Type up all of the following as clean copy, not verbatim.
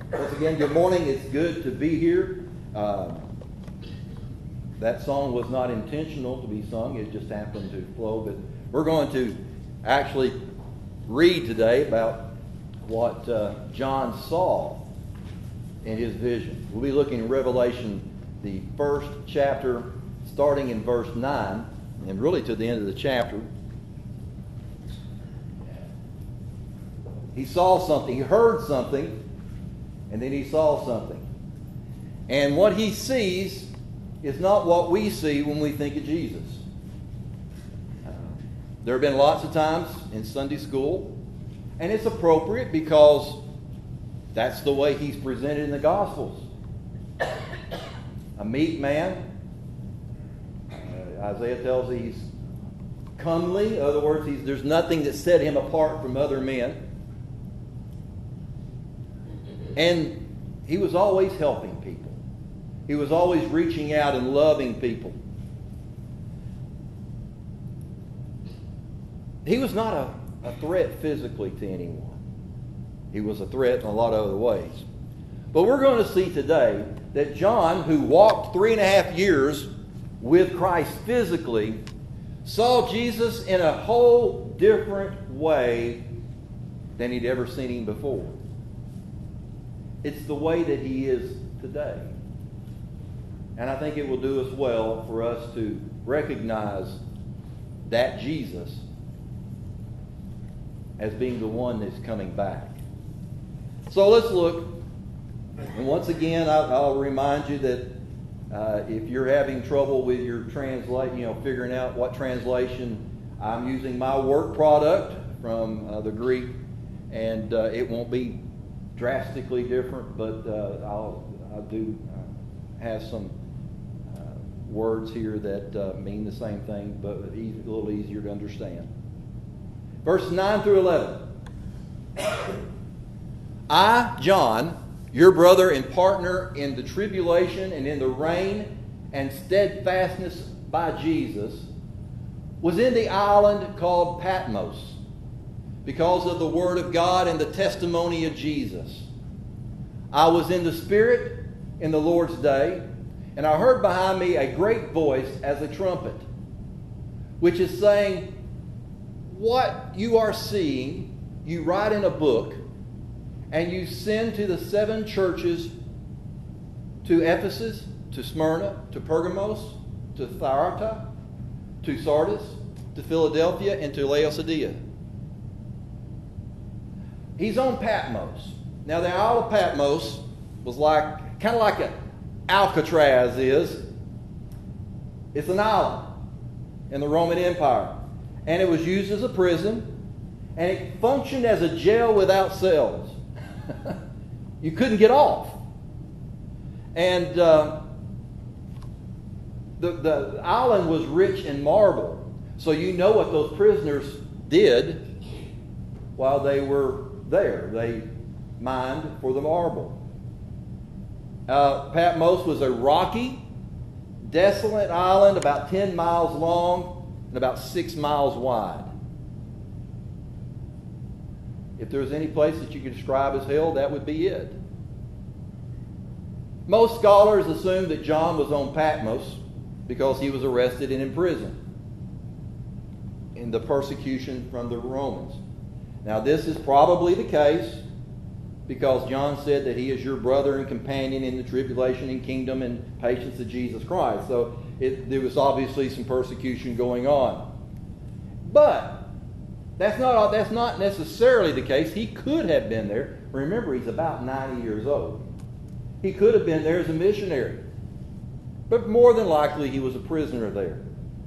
Once again, good morning. It's good to be here. That song was not intentional to be sung. It just happened to flow. But we're going to actually read today about what John saw in his vision. We'll be looking at Revelation, the first chapter, starting in verse 9, and really to the end of the chapter. He saw something. He heard something. And then he saw something. And what he sees is not what we see when we think of Jesus. There have been lots of times in Sunday school, and it's appropriate because that's the way he's presented in the Gospels. A meek man. Isaiah tells us he's comely. In other words, there's nothing that set him apart from other men. And he was always helping people. He was always reaching out and loving people. He was not a threat physically to anyone. He was a threat in a lot of other ways. But we're going to see today that John, who walked 3.5 years with Christ physically, saw Jesus in a whole different way than he'd ever seen him before. It's the way that he is today. And I think it will do us well for us to recognize that Jesus as being the one that's coming back. So let's look. And once again, I'll remind you that if you're having trouble with your figuring out what translation, I'm using my work product from the Greek, and it won't be drastically different, but I do have some words here that mean the same thing, but a little easier to understand. Verses 9 through 11. I, John, your brother and partner in the tribulation and in the reign and steadfastness by Jesus, was in the island called Patmos, because of the word of God and the testimony of Jesus. I was in the Spirit in the Lord's day, and I heard behind me a great voice as a trumpet, which is saying, what you are seeing, you write in a book, and you send to the 7 churches, to Ephesus, to Smyrna, to Pergamos, to Thyatira, to Sardis, to Philadelphia, and to Laodicea. He's on Patmos. Now, the Isle of Patmos was kind of like Alcatraz is. It's an island in the Roman Empire. And it was used as a prison. And it functioned as a jail without cells. You couldn't get off. And the island was rich in marble. So you know what those prisoners did while they were there. They mined for the marble. Patmos was a rocky, desolate island about 10 miles long and about 6 miles wide. If there was any place that you could describe as hell, that would be it. Most scholars assume that John was on Patmos because he was arrested and imprisoned in the persecution from the Romans. Now, this is probably the case because John said that he is your brother and companion in the tribulation and kingdom and patience of Jesus Christ. So there was obviously some persecution going on. But that's not necessarily the case. He could have been there. Remember, he's about 90 years old. He could have been there as a missionary. But more than likely, he was a prisoner there.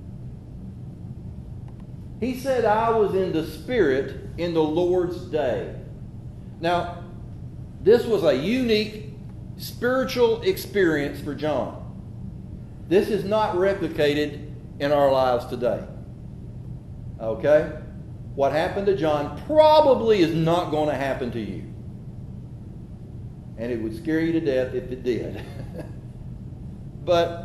He said, I was in the Spirit in the Lord's day. Now, this was a unique spiritual experience for John. This is not replicated in our lives today. Okay? What happened to John probably is not going to happen to you. And it would scare you to death if it did. But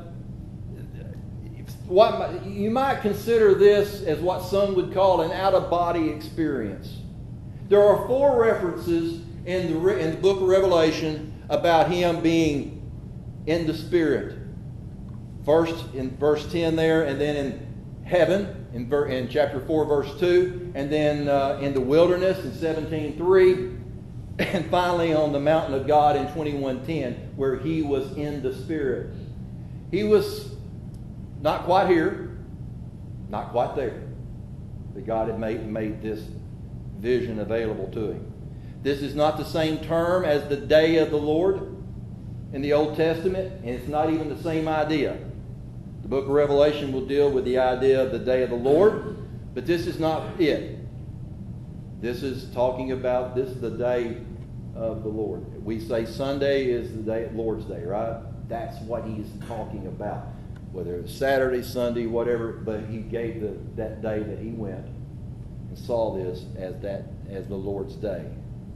you might consider this as what some would call an out-of-body experience. There are 4 references in the book of Revelation about him being in the Spirit. First in verse 10 there, and then in heaven in chapter 4, verse 2, and then in the wilderness in 17:3, and finally on the mountain of God in 21:10, where he was in the Spirit. He was not quite here, not quite there, but God had made this vision available to him. This is not the same term as the day of the Lord in the Old Testament, and it's not even the same idea. The book of Revelation will deal with the idea of the day of the Lord, but this is not it. This is talking about, this is the day of the Lord. We say Sunday is the day, Lord's Day, right? That's what he's talking about. Whether it's Saturday, Sunday, whatever, but he gave that day that he went and saw this as the Lord's day.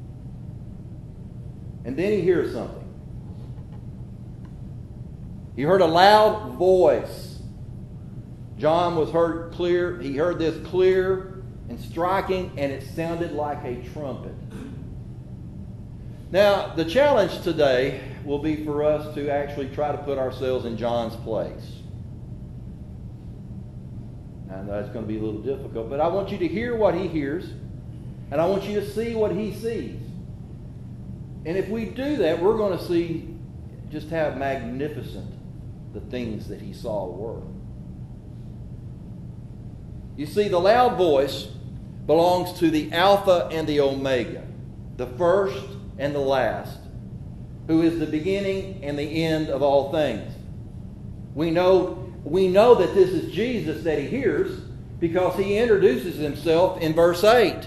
And then he hears something. He heard a loud voice. John was heard clear. He heard this clear and striking, and it sounded like a trumpet. Now, the challenge today will be for us to actually try to put ourselves in John's place. I know that's going to be a little difficult, but I want you to hear what he hears, and I want you to see what he sees. And if we do that, we're going to see just how magnificent the things that he saw were. You see, the loud voice belongs to the Alpha and the Omega, the first and the last, who is the beginning and the end of all things. We know that this is Jesus that he hears because he introduces himself in verse 8.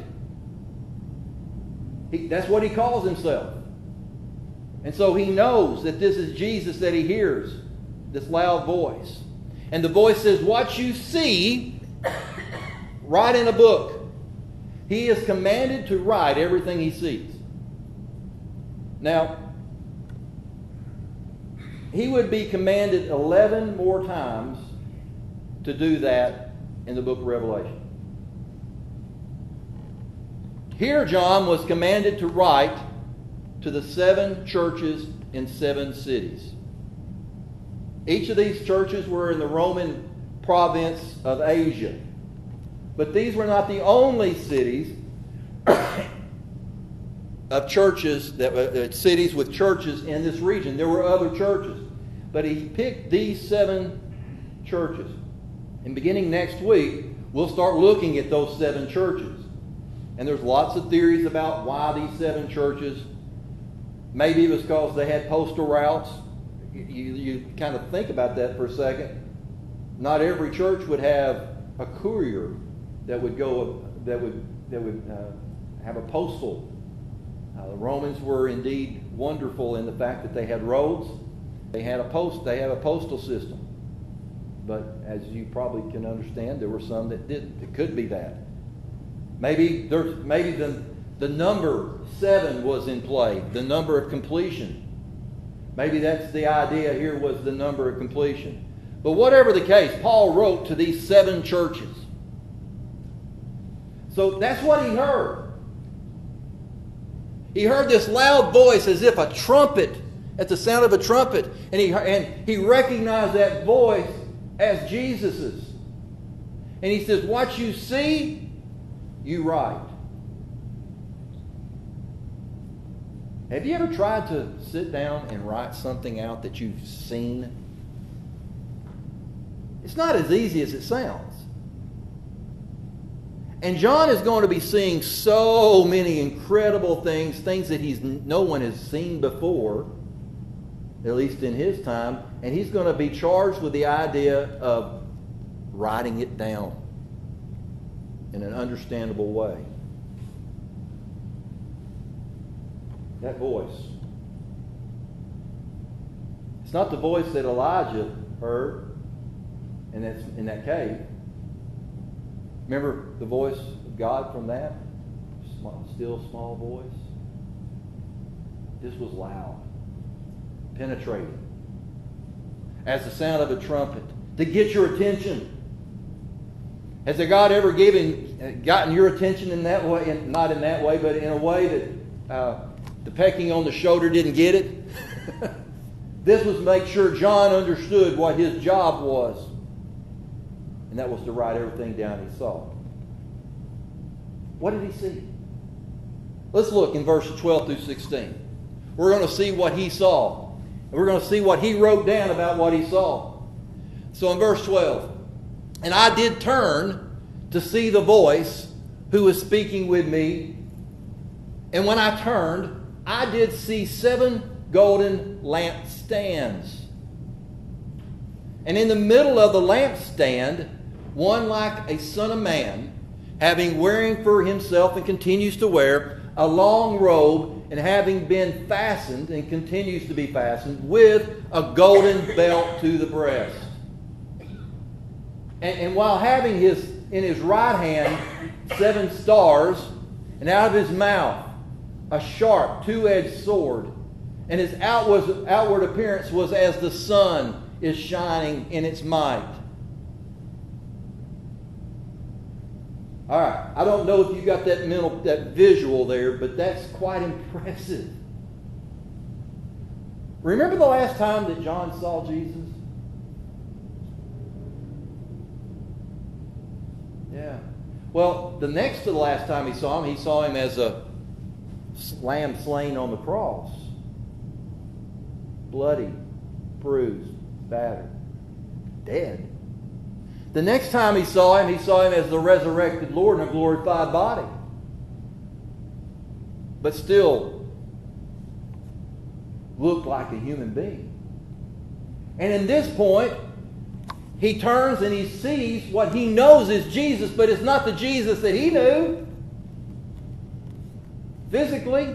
That's what he calls himself. And so he knows that this is Jesus that he hears, this loud voice. And the voice says, what you see, write in a book. He is commanded to write everything he sees. Now, he would be commanded 11 more times to do that in the book of Revelation. Here, John was commanded to write to the 7 churches in 7 cities. Each of these churches were in the Roman province of Asia. But these were not the only cities of churches, cities with churches in this region. There were other churches. But he picked these 7 churches. And beginning next week, we'll start looking at those 7 churches. And there's lots of theories about why these 7 churches. Maybe it was because they had postal routes. You kind of think about that for a second. Not every church would have a courier that would go, that would have a postal. The Romans were indeed wonderful in the fact that they had roads. They had a postal system. But as you probably can understand, there were some that didn't. It could be that. Maybe the number 7 was in play, the number of completion. Maybe that's the idea here, was the number of completion. But whatever the case, Paul wrote to these 7 churches. So that's what he heard. He heard this loud voice as if a trumpet, at the sound of a trumpet. And he recognized that voice as Jesus's. And he says, what you see, you write. Have you ever tried to sit down and write something out that you've seen? It's not as easy as it sounds. And John is going to be seeing so many incredible things that no one has seen before, at least in his time, and he's going to be charged with the idea of writing it down in an understandable way. That voice. It's not the voice that Elijah heard in that cave. Remember the voice of God from that? Still small voice. This was loud, penetrating, as the sound of a trumpet, to get your attention. Has there God ever gotten your attention in that way? Not in that way, but in a way that The pecking on the shoulder didn't get it. This was to make sure John understood what his job was. And that was to write everything down he saw. What did he see? Let's look in verses 12 through 16. We're going to see what he saw. And we're going to see what he wrote down about what he saw. So in verse 12, and I did turn to see the voice who was speaking with me. And when I turned, I did see 7 golden lampstands. And in the middle of the lampstand, one like a son of man, having wearing for himself and continues to wear a long robe, and having been fastened and continues to be fastened with a golden belt to the breast. And while having in his right hand 7 stars, and out of his mouth a sharp 2-edged sword, and his outward appearance was as the sun is shining in its might. All right, I don't know if you got that visual there, but that's quite impressive. Remember the last time that John saw Jesus? Yeah. Well, the next to the last time he saw him as a lamb slain on the cross. Bloody, bruised, battered, dead. The next time he saw him as the resurrected Lord in a glorified body. But still looked like a human being. And in this point, he turns and he sees what he knows is Jesus, but it's not the Jesus that he knew. Physically.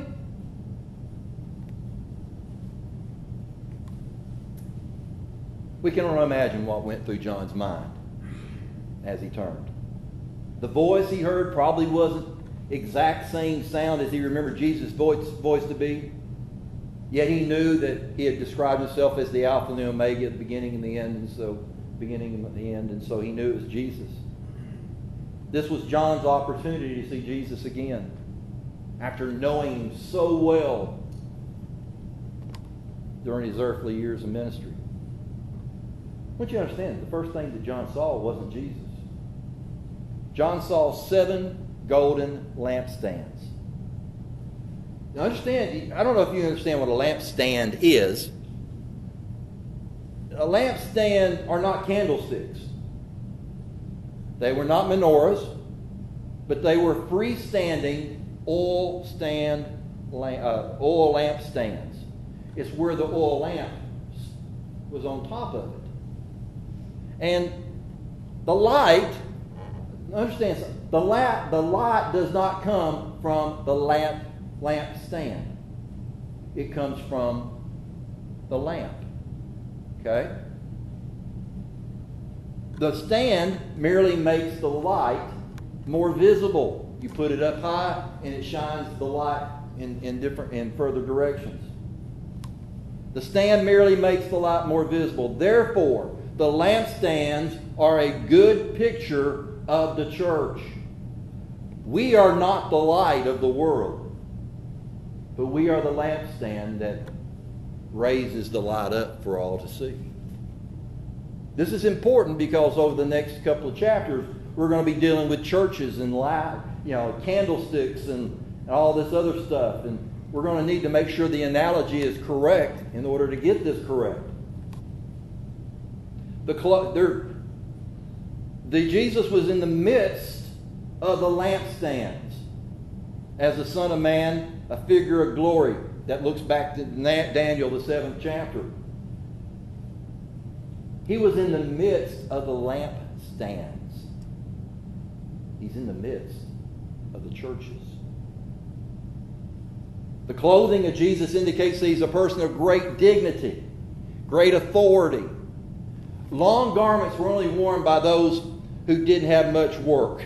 We can only imagine what went through John's mind as he turned. The voice he heard probably wasn't exact same sound as he remembered Jesus' voice to be. Yet he knew that he had described himself as the Alpha and the Omega, the beginning and the end, and so he knew it was Jesus. This was John's opportunity to see Jesus again after knowing him so well during his earthly years of ministry. I want you to understand, the first thing that John saw wasn't Jesus. John saw 7 golden lampstands. Now understand, I don't know if you understand what a lampstand is. A lampstand are not candlesticks. They were not menorahs, but they were freestanding oil lampstands. It's where the oil lamp was on top of it. And the light, understand something, the light does not come from the lampstand. It comes from the lamp. Okay? The stand merely makes the light more visible. You put it up high and it shines the light in further directions. The stand merely makes the light more visible. Therefore, the lampstands are a good picture of the church. We are not the light of the world, but we are the lampstand that raises the light up for all to see. This is important because over the next couple of chapters, we're going to be dealing with churches and light, candlesticks and all this other stuff. And we're going to need to make sure the analogy is correct in order to get this correct. Jesus was in the midst of the lampstands as the Son of Man, a figure of glory that looks back to Daniel, the 7th chapter. He was in the midst of the lampstands. He's in the midst of the churches. The clothing of Jesus indicates that he's a person of great dignity, great authority. Long garments were only worn by those who didn't have much work.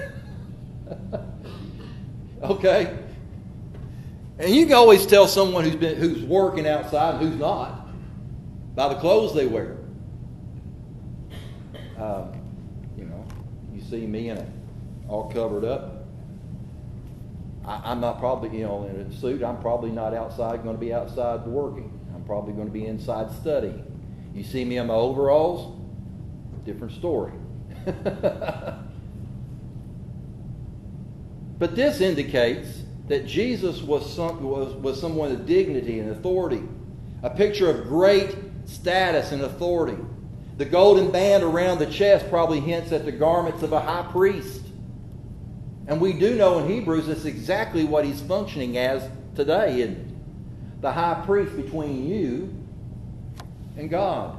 Okay? And you can always tell someone who's working outside and who's not by the clothes they wear. You see me all covered up. I'm not probably, in a suit, I'm probably not going to be outside working. I'm probably going to be inside studying. You see me in my overalls, different story. But this indicates that Jesus was someone of dignity and authority, a picture of great status and authority. The golden band around the chest probably hints at the garments of a high priest. And we do know in Hebrews that's exactly what he's functioning as today, isn't it? The high priest between you and God.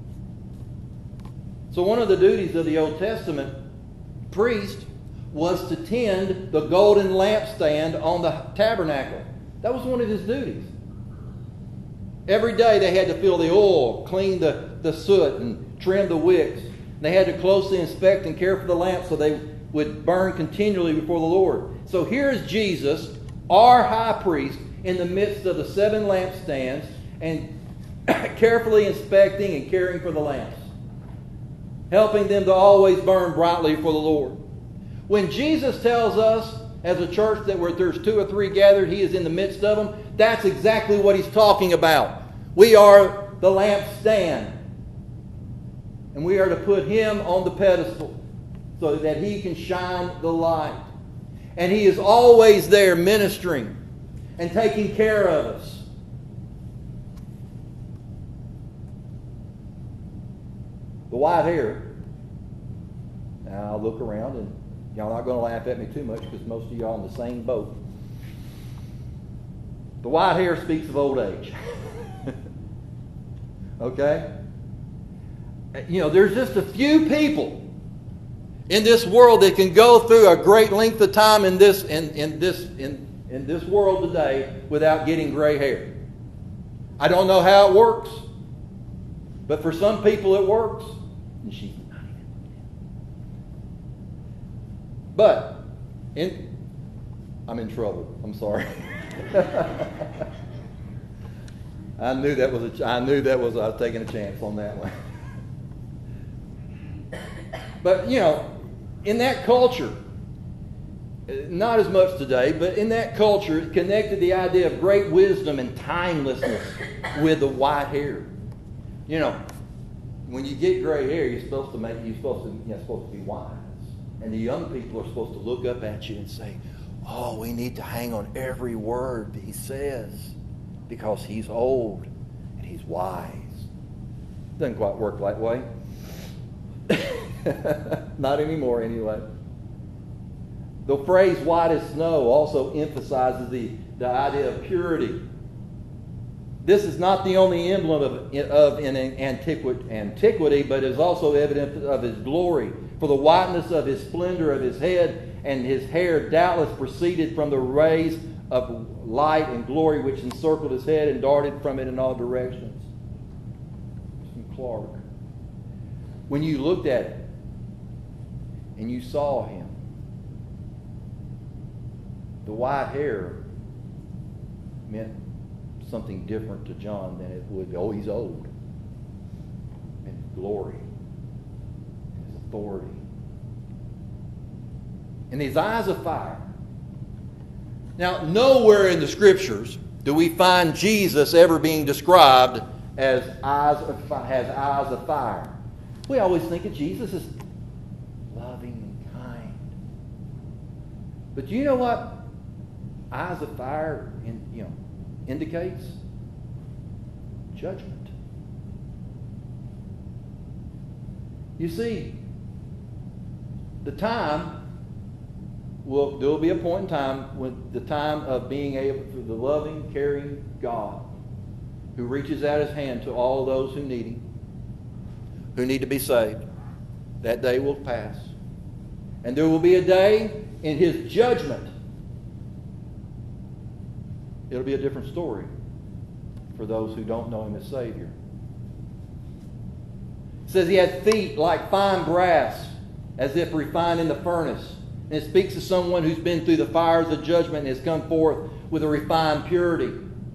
So one of the duties of the Old Testament priest was to tend the golden lampstand on the tabernacle. That was one of his duties. Every day they had to fill the oil, clean the soot, and trim the wicks. They had to closely inspect and care for the lamps so they would burn continually before the Lord. So here is Jesus, our high priest, in the midst of the 7 lampstands and carefully inspecting and caring for the lamps, helping them to always burn brightly for the Lord. When Jesus tells us as a church that where there's 2 or 3 gathered, he is in the midst of them, that's exactly what he's talking about. We are the lampstand. And we are to put him on the pedestal so that he can shine the light. And he is always there ministering and taking care of us. The white hair. Now I'll look around and y'all not going to laugh at me too much because most of y'all in the same boat. The white hair speaks of old age. Okay? There's just a few people in this world that can go through a great length of time in this world today without getting gray hair. I don't know how it works, but for some people it works. And she's not even. But I'm in trouble. I'm sorry. I knew that was I was taking a chance on that one. But in that culture, not as much today, but in that culture, it connected the idea of great wisdom and timelessness with the white hair. When you get gray hair, you're supposed to be wise, and the young people are supposed to look up at you and say, "Oh, we need to hang on every word that he says, because he's old and he's wise." Doesn't quite work that way. Not anymore, anyway. The phrase "white as snow" also emphasizes the idea of purity. This is not the only emblem of antiquity, but is also evidence of his glory. For the whiteness of his splendor of his head and his hair doubtless proceeded from the rays of light and glory which encircled his head and darted from it in all directions. From Clark. When you looked at it and you saw him, the white hair meant something different to John than it would. Oh, he's old. And his glory. And his authority. And his eyes of fire. Now, nowhere in the Scriptures do we find Jesus ever being described as eyes of fire. We always think of Jesus as loving and kind. But do you know what eyes of fire indicates? Judgment. You see, there will be a point in time when the time of being able for the loving, caring God who reaches out his hand to all those who need him, who need to be saved. That day will pass. And there will be a day in his judgment. It'll be a different story for those who don't know him as Savior. It says he had feet like fine brass, as if refined in the furnace. And it speaks of someone who's been through the fires of judgment and has come forth with a refined purity.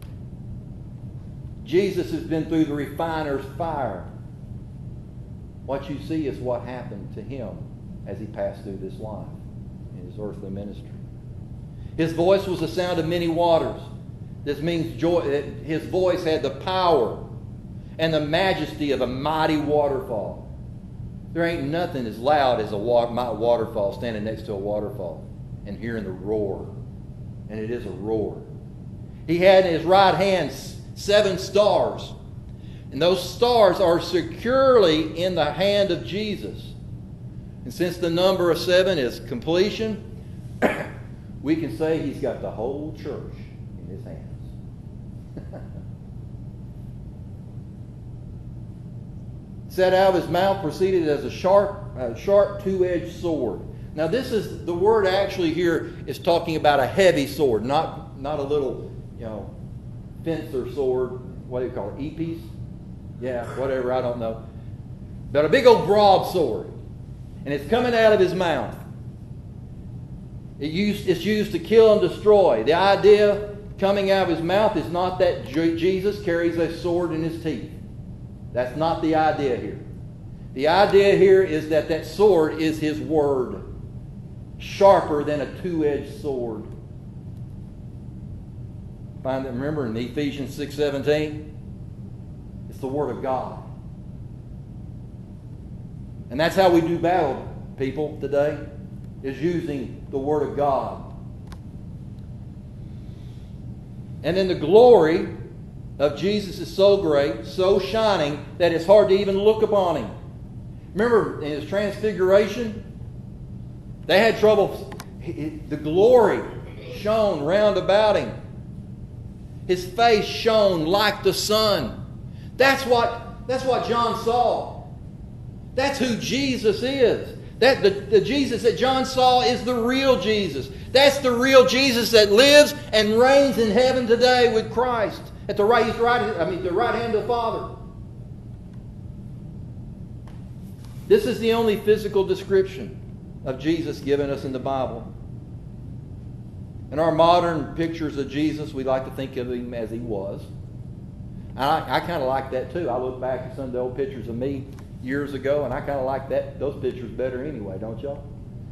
Jesus has been through the refiner's fire. What you see is what happened to him as he passed through this life in his earthly ministry. His voice was the sound of many waters. This means his voice had the power and the majesty of a mighty waterfall. There ain't nothing as loud as a waterfall, standing next to a waterfall and hearing the roar. And it is a roar. He had in his right hand 7 stars. And those stars are securely in the hand of Jesus. And since the number of 7 is completion, we can say he's got the whole church in his hands. Set out of his mouth proceeded as a sharp two-edged sword. Now the word actually here is talking about a heavy sword, not a little, fencer sword. What do you call it? E-piece? Yeah, whatever, I don't know. But a big old broadsword. And it's coming out of his mouth. It's used to kill and destroy. The idea coming out of his mouth is not that Jesus carries a sword in his teeth. That's not the idea here. The idea here is that sword is his word. Sharper than a two-edged sword. Find that, remember in Ephesians 6:17? It's the Word of God. And that's how we do battle, people, today, is using the Word of God. And then the glory of Jesus is so great, so shining, that it's hard to even look upon him. Remember, in his transfiguration, they had trouble. The glory shone round about him. His face shone like the sun. That's what John saw. That's who Jesus is. The Jesus that John saw is the real Jesus. That's the real Jesus that lives and reigns in heaven today with Christ at the right hand of the Father. This is the only physical description of Jesus given us in the Bible. In our modern pictures of Jesus, we like to think of him as he was. I kind of like that too. I look back at some of the old pictures of me years ago, and I kind of like those pictures better anyway, don't y'all?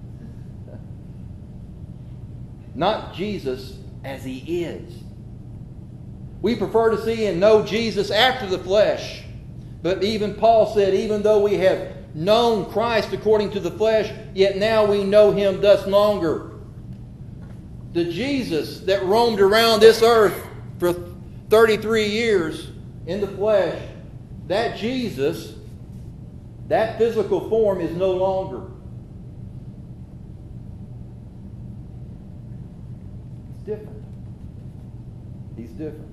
Not Jesus as he is. We prefer to see and know Jesus after the flesh. But even Paul said, even though we have known Christ according to the flesh, yet now we know him thus longer. The Jesus that roamed around this earth for 33 years in the flesh, that Jesus, that physical form is no longer. It's different. He's different.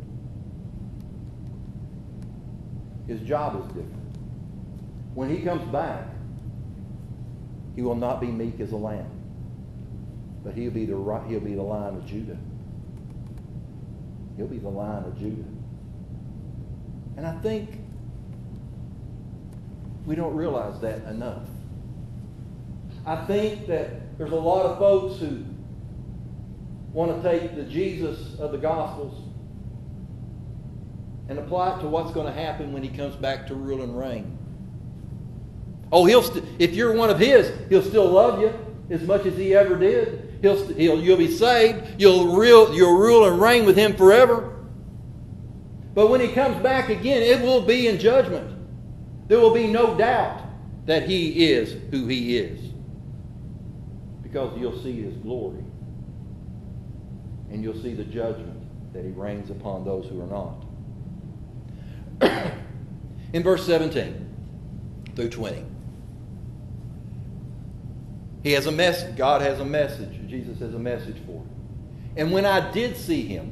His job is different. When he comes back, he will not be meek as a lamb, but he'll be the Lion of Judah. He'll be the Lion of Judah. And I think we don't realize that enough. I think that there's a lot of folks who want to take the Jesus of the Gospels and apply it to what's going to happen when he comes back to rule and reign. Oh, if you're one of his, he'll still love you as much as he ever did. You'll be saved. You'll rule and reign with him forever. But when he comes back again, it will be in judgment. There will be no doubt that he is who he is, because you'll see his glory, and you'll see the judgment that he reigns upon those who are not. In verse 17 through 20, he has a message. God has a message. Jesus has a message for him. And when I did see him,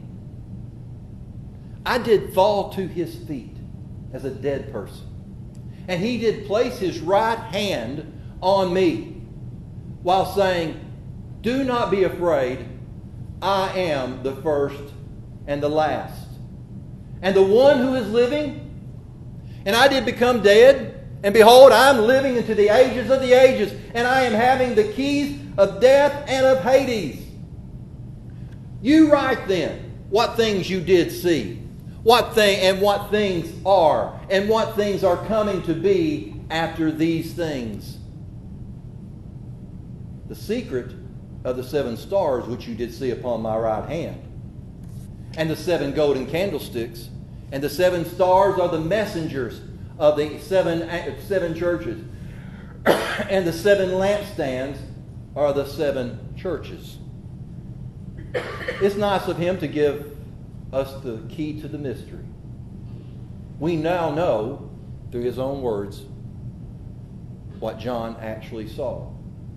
I did fall to his feet as a dead person. And he did place his right hand on me, while saying, "Do not be afraid. I am the first and the last, and the one who is living. And I did become dead, and behold, I am living into the ages of the ages, and I am having the keys of death and of Hades. You write then what things you did see, what things are, and what things are coming to be after these things. The secret of the 7 stars which you did see upon my right hand, and the 7 golden candlesticks, and the 7 stars are the messengers of the seven churches, and the 7 lampstands are the 7 churches. It's nice of him to give us the key to the mystery. We now know, through his own words, what John actually saw.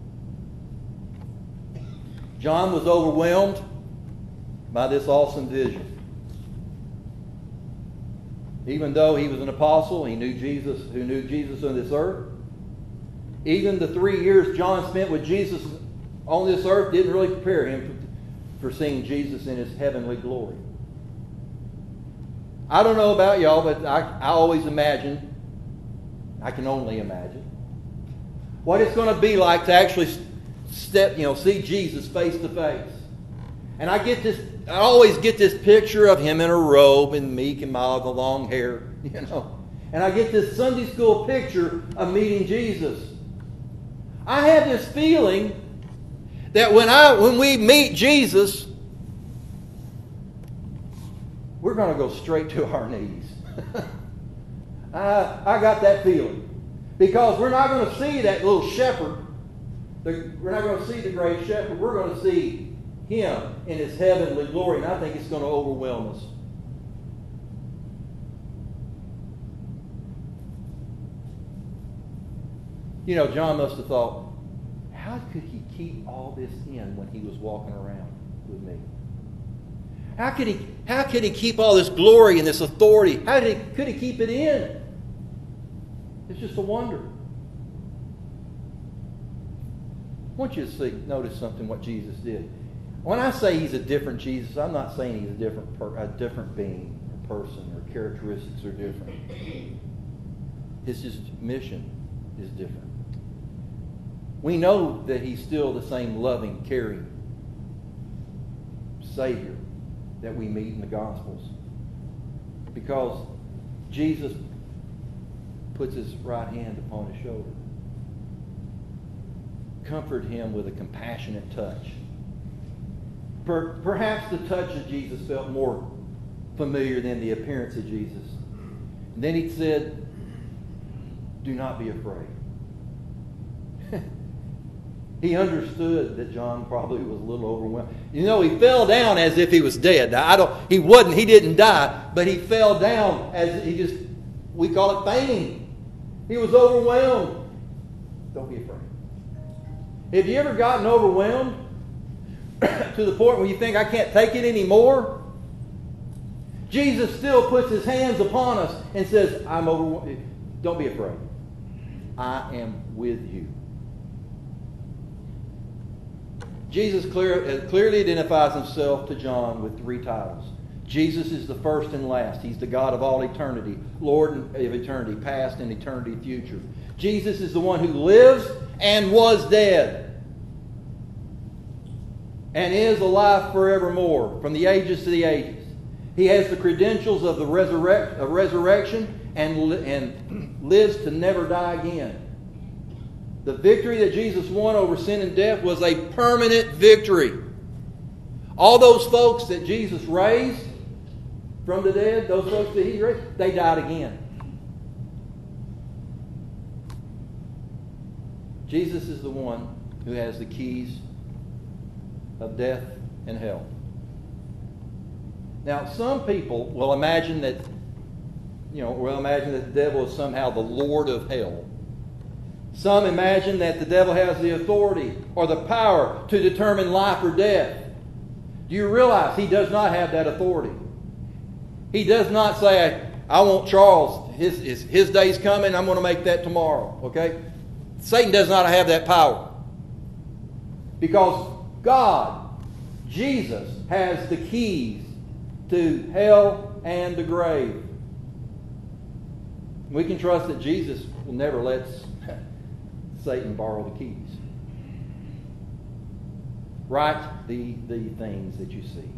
John was overwhelmed by this awesome vision. Even though he was an apostle, he knew Jesus, who knew Jesus on this earth. Even the 3 years John spent with Jesus on this earth didn't really prepare him for seeing Jesus in his heavenly glory. I don't know about y'all, but I always imagine, I can only imagine, what it's going to be like to actually see Jesus face to face. And I always get this picture of him in a robe and meek and mild, the long hair, And I get this Sunday school picture of meeting Jesus. I have this feeling that when we meet Jesus, we're going to go straight to our knees. I got that feeling. Because we're not going to see that little shepherd. We're not going to see the great shepherd. We're going to see him in his heavenly glory. And I think it's going to overwhelm us. John must have thought, how could he keep all this in when he was walking around with me? How could he keep all this glory and this authority? Could he keep it in? It's just a wonder. I want you to notice something what Jesus did. When I say he's a different Jesus, I'm not saying he's a different being or person or characteristics are different. His mission is different. We know that he's still the same loving, caring Savior that we meet in the Gospels. Because Jesus puts his right hand upon his shoulder. Comfort him with a compassionate touch. Perhaps the touch of Jesus felt more familiar than the appearance of Jesus. And then he said, do not be afraid. He understood that John probably was a little overwhelmed. He fell down as if he was dead. Now, he didn't die, but he fell down as we call it fainting. He was overwhelmed. Don't be afraid. Have you ever gotten overwhelmed to the point where you think, I can't take it anymore? Jesus still puts his hands upon us and says, I'm overwhelmed. Don't be afraid. I am with you. Jesus clearly identifies himself to John with 3 titles. Jesus is the first and last. He's the God of all eternity, Lord of eternity, past and eternity future. Jesus is the one who lives and was dead and is alive forevermore, from the ages to the ages. He has the credentials of the resurrection and lives to never die again. The victory that Jesus won over sin and death was a permanent victory. All those folks that Jesus raised from the dead, those folks that he raised, they died again. Jesus is the one who has the keys of death and hell. Now, some people will imagine that, the devil is somehow the Lord of hell. Some imagine that the devil has the authority or the power to determine life or death. Do you realize he does not have that authority? He does not say, I want Charles, his day's coming, I'm going to make that tomorrow. Okay? Satan does not have that power. Because God, Jesus, has the keys to hell and the grave. We can trust that Jesus will never let Satan borrow the keys. Write the things that you see.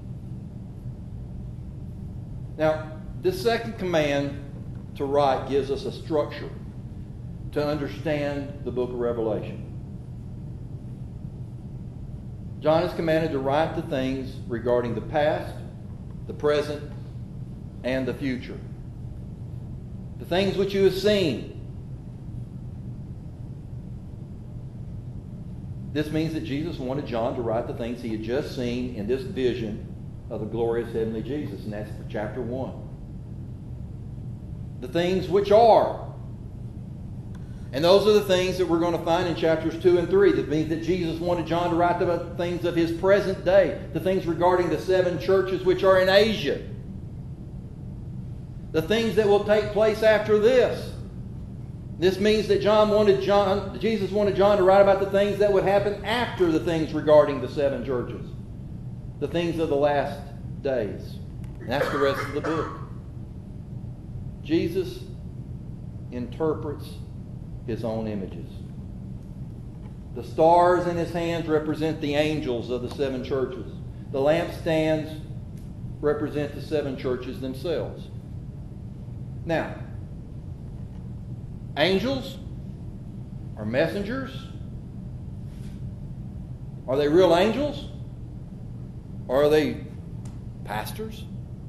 Now, this second command to write gives us a structure to understand the book of Revelation. John is commanded to write the things regarding the past, the present, and the future. The things which you have seen. This means that Jesus wanted John to write the things he had just seen in this vision of the glorious heavenly Jesus, and that's for chapter 1. The things which are. And those are the things that we're going to find in chapters 2 and 3. That means that Jesus wanted John to write the things of his present day, the things regarding the 7 churches which are in Asia, the things that will take place after this. This means that Jesus wanted John to write about the things that would happen after the things regarding the 7 churches, the things of the last days. And that's the rest of the book. Jesus interprets his own images. The stars in his hands represent the angels of the 7 churches. The lampstands represent the 7 churches themselves. Now, angels are messengers. Are they real angels? Or are they pastors?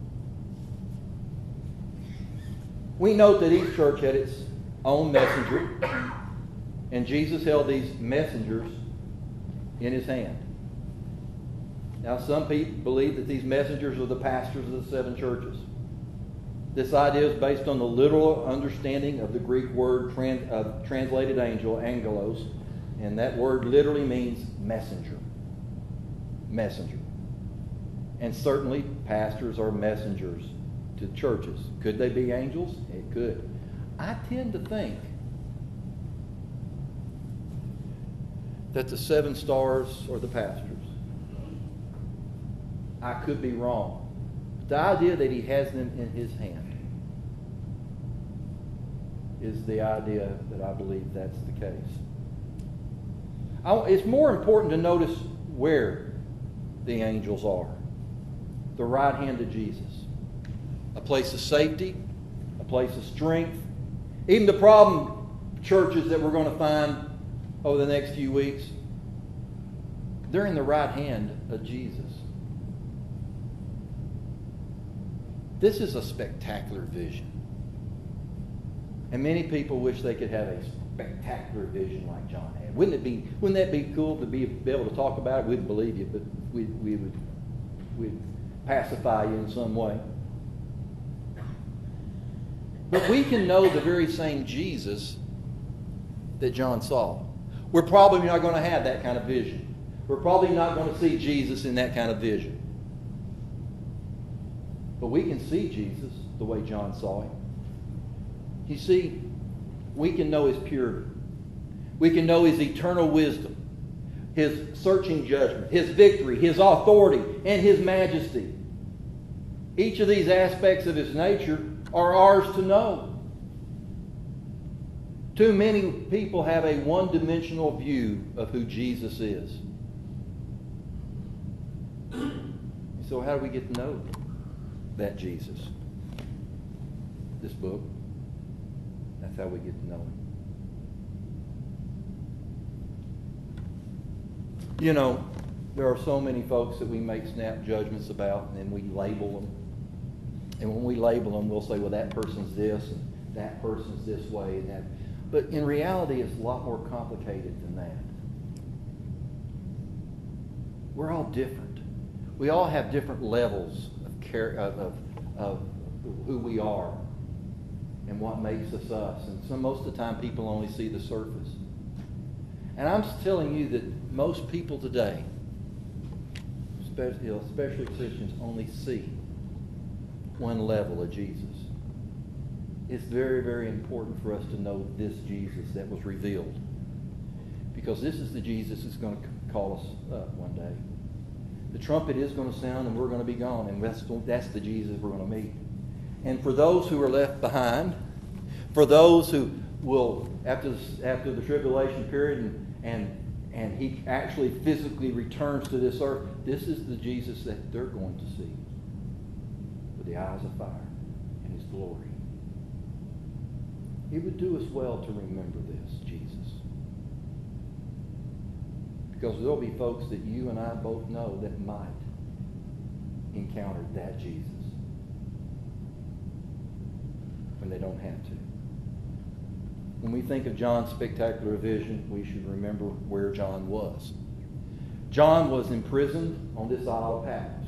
We note that each church had its own messenger, and Jesus held these messengers in his hand. Now, some people believe that these messengers are the pastors of the 7 churches. This idea is based on the literal understanding of the Greek word translated angel, angelos, and that word literally means messenger. Messenger. And certainly pastors are messengers to churches. Could they be angels? It could. I tend to think that the 7 stars are the pastors. I could be wrong. But the idea that he has them in his hand is the idea that I believe that's the case. It's more important to notice where the angels are. The right hand of Jesus. A place of safety, a place of strength. Even the problem churches that we're going to find over the next few weeks, they're in the right hand of Jesus. This is a spectacular vision. And many people wish they could have a spectacular vision like John had. Wouldn't that be cool to be able to talk about it? We wouldn't believe you, but we'd pacify you in some way. But we can know the very same Jesus that John saw. We're probably not going to have that kind of vision. We're probably not going to see Jesus in that kind of vision. But we can see Jesus the way John saw him. You see, we can know his purity. We can know his eternal wisdom, his searching judgment, his victory, his authority, and his majesty. Each of these aspects of his nature are ours to know. Too many people have a one-dimensional view of who Jesus is. So how do we get to know that Jesus? This book. That's how we get to know him. You know, there are so many folks that we make snap judgments about, and then we label them. And when we label them, we'll say, well, that person's this, and that person's this way, and that. But in reality, it's a lot more complicated than that. We're all different. We all have different levels of who we are and what makes us us. And so most of the time, people only see the surface. And I'm telling you that most people today, especially Christians, only see one level of Jesus. It's very, very important for us to know this Jesus that was revealed. Because this is the Jesus that's going to call us up one day. The trumpet is going to sound and we're going to be gone. And that's the Jesus we're going to meet. And for those who are left behind, for those who will, after the tribulation period and he actually physically returns to this earth, this is the Jesus that they're going to see with the eyes of fire and his glory. It would do us well to remember this Jesus. Because there'll be folks that you and I both know that might encounter that Jesus when they don't have to. When we think of John's spectacular vision, we should remember where John was. John was imprisoned on this Isle of Patmos.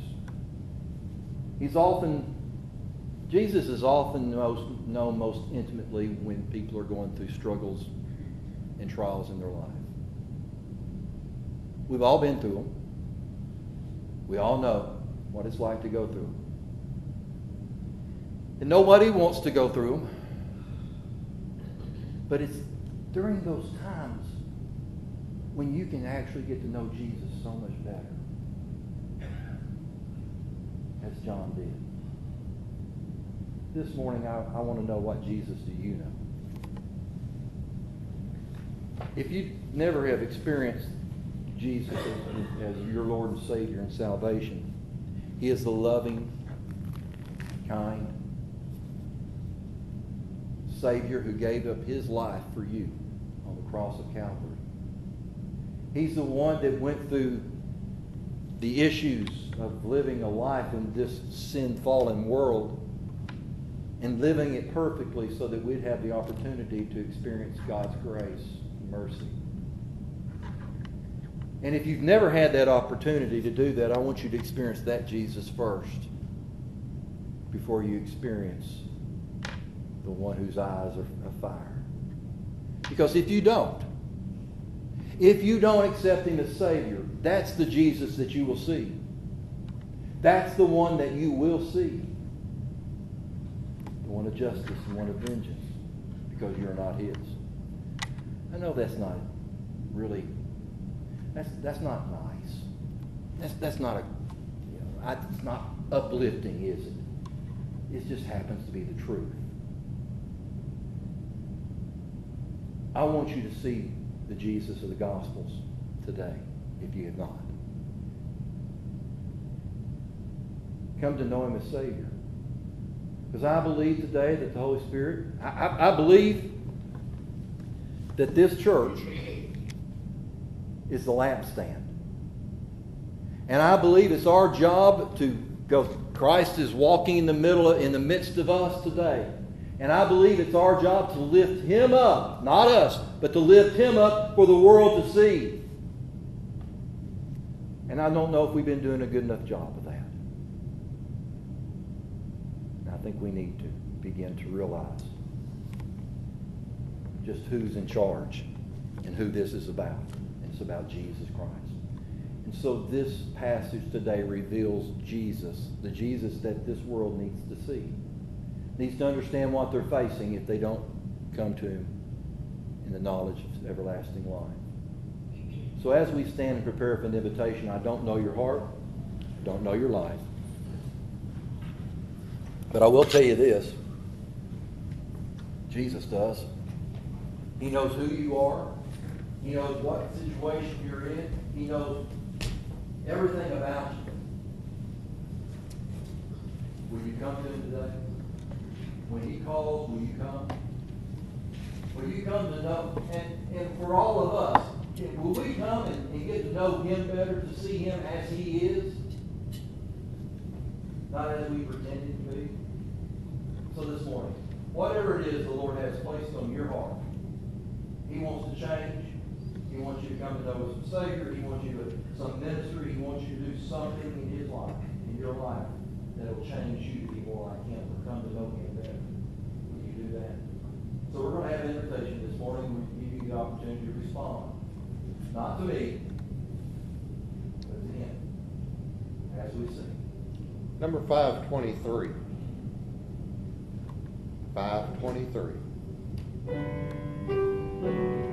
Jesus is often known most intimately when people are going through struggles and trials in their life. We've all been through them. We all know what it's like to go through them. And nobody wants to go through them. But it's during those times when you can actually get to know Jesus so much better, as John did. This morning, I want to know, what Jesus do you know? If you never have experienced Jesus as your Lord and Savior and salvation, He is the loving, kind Savior who gave up His life for you on the cross of Calvary. He's the one that went through the issues of living a life in this sin-fallen world and living it perfectly so that we'd have the opportunity to experience God's grace and mercy. And if you've never had that opportunity to do that, I want you to experience that Jesus first before you experience the one whose eyes are fire. Because if you don't accept Him as Savior, that's the Jesus that you will see. That's the one that you will see. The one of justice and one of vengeance, because you're not His. I know that's not really, that's not nice. That's not it's not uplifting, is it? It just happens to be the truth. I want you to see the Jesus of the Gospels today, if you have not. Come to know Him as Savior. Because I believe today that the Holy Spirit, I believe that this church is the lampstand. And I believe it's our job to go. Christ is walking in the midst of us today. And I believe it's our job to lift Him up, not us, but to lift Him up for the world to see. And I don't know if we've been doing a good enough job of that. And I think we need to begin to realize just who's in charge and who this is about. And it's about Jesus Christ. And so this passage today reveals Jesus, the Jesus that this world needs to see. Needs to understand what they're facing if they don't come to Him in the knowledge of everlasting life. So as we stand and prepare for an invitation, I don't know your heart, I don't know your life. But I will tell you this. Jesus does. He knows who you are. He knows what situation you're in. He knows everything about you. Will you come to Him today? When He calls, will you come? Will you come to know? And for all of us, will we come and get to know Him better, to see Him as He is? Not as we pretend Him to be? So this morning, whatever it is the Lord has placed on your heart, He wants to change. He wants you to come to know His Savior. He wants you to some ministry. He wants you to do something in His life, in your life, that will change you to be more like Him, or come to know Him better. Will you do that? So we're going to have an invitation this morning. We'll give you the opportunity to respond. Not to me, but to Him, as we sing. Number 523. 523.